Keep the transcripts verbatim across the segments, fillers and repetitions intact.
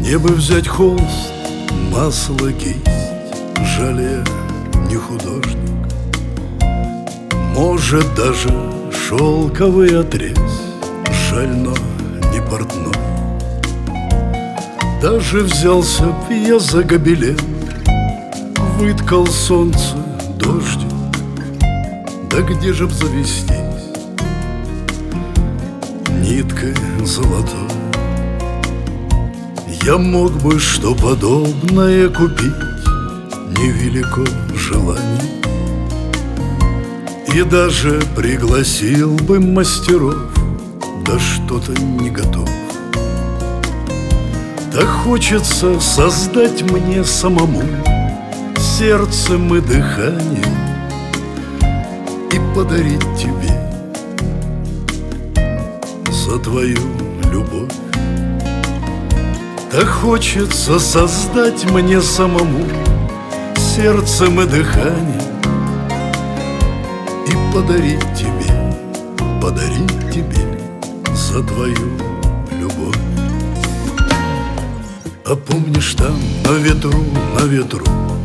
Мне бы взять холст, масло, кисть, жаль, я не художник. Может, даже шелковый отрез, жаль, но не портной. Даже взялся б я за гобелен, выткал солнце, дождик, да где же б завестись ниткой золотой? Я мог бы что подобное купить, невелико желание, и даже пригласил бы мастеров, да что-то не готов. Так хочется создать мне самому сердцем и дыханием и подарить тебе за твою любовь. Так хочется создать мне самому сердцем и дыханием и подарить тебе, подарить тебе за твою любовь. А помнишь, там на ветру, на ветру,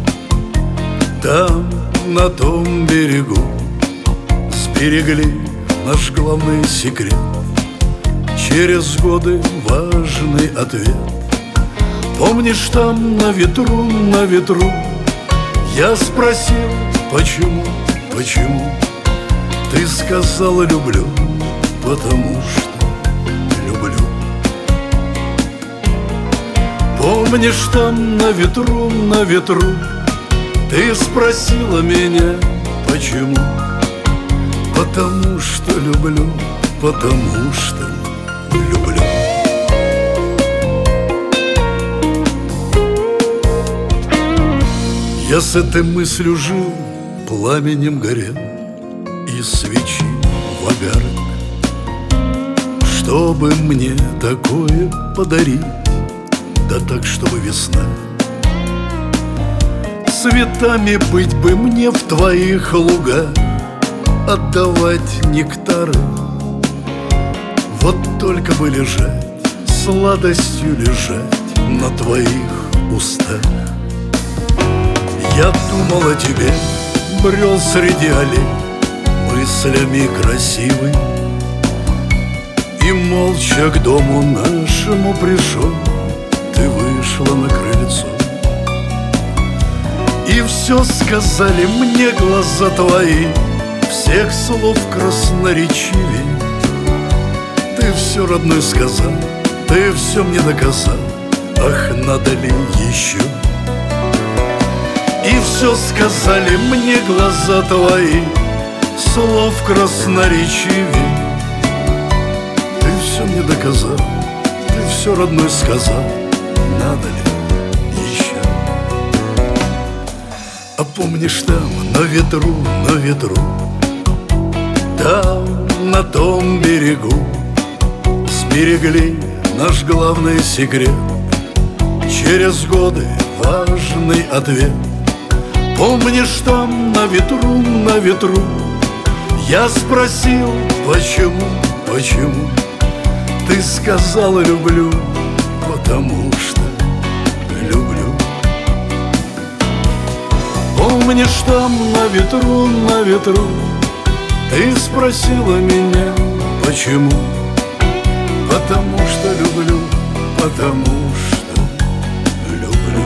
там на том берегу сберегли наш главный секрет, через годы важный ответ. Помнишь, там на ветру, на ветру я спросил, почему, почему? Ты сказала: люблю, потому что люблю. Помнишь, там на ветру, на ветру ты спросила меня, почему? Потому что люблю, потому что люблю. Я с этой мыслью жил, пламенем горел, и свечи в огарок, чтобы мне такое подарить, да так, чтобы весна. Цветами быть бы мне в твоих лугах, отдавать нектары, вот только бы лежать, сладостью лежать на твоих устах. Я думал о тебе, брел среди аллей, мыслями красивый, и молча к дому нашему пришел. Ты вышла на крыльцо, и все сказали мне глаза твои, всех слов красноречивей. Ты все, родной, сказал, ты все мне доказал, ах, надо ли еще? И все сказали мне глаза твои, слов красноречивей. Ты все мне доказал, ты все, родной, сказал, надо ли еще? А помнишь, там на ветру, на ветру, там на том берегу сберегли наш главный секрет, через годы важный ответ. Помнишь, там на ветру, на ветру я спросил, почему, почему? Ты сказала: люблю, потому что люблю. Помнишь, там на ветру, на ветру ты спросила меня, почему? Потому что люблю, потому что люблю.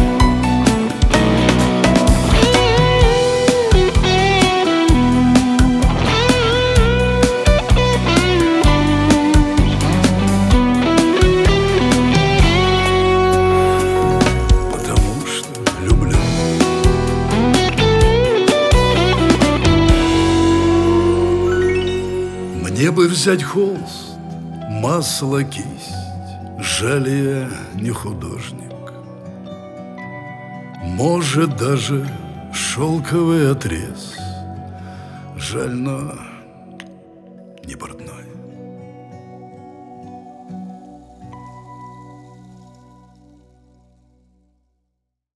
Потому что люблю. Мне бы взять холст, масло, кисть, жаль, я не художник. Может, даже шелковый отрез, жаль, но не портной.